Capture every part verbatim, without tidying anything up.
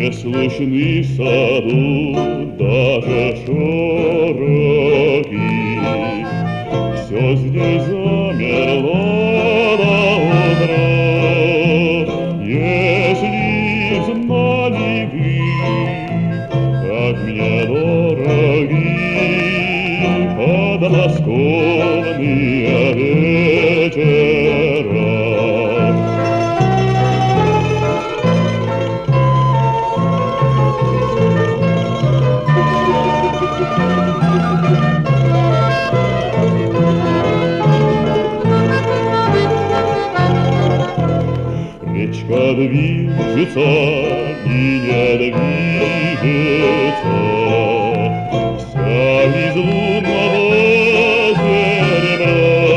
Не слышны в саду даже шороки. Все здесь замерло до утра. Если знали вы, как мне дороги подмосковные вечера. Речка движется и не движется, вся из лунного серебра.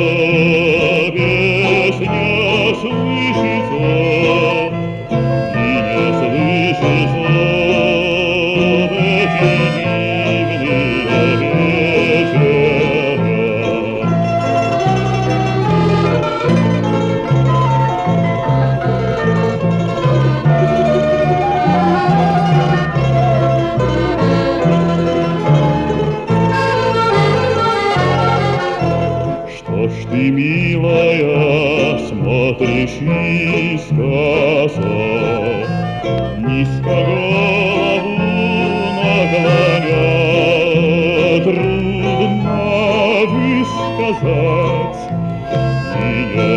Песня слышится и не слышится в эти дивные вечера. Что ж ты, милая, смотришь искоса, низко голову наклоня? Трудно высказать и не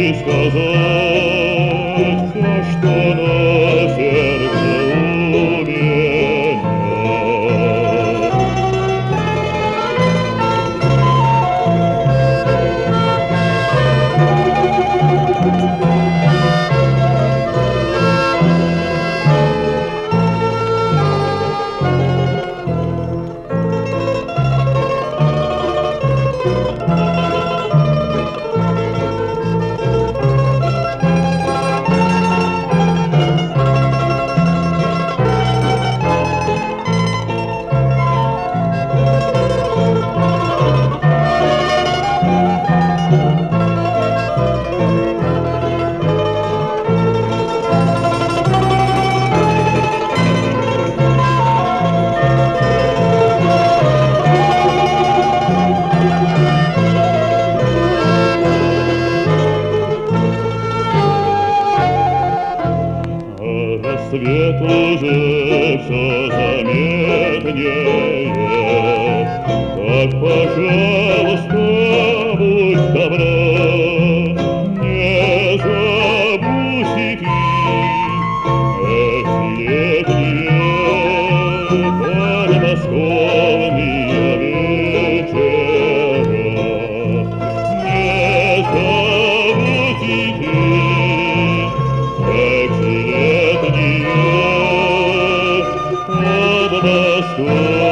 высказать все, что на сердце у меня. Рассвет уже все заметнее, так, пожалуйста, будь добра, не забудь и ты эти летние подмосковные вечера. Не забудь и ты эти летние подмосковные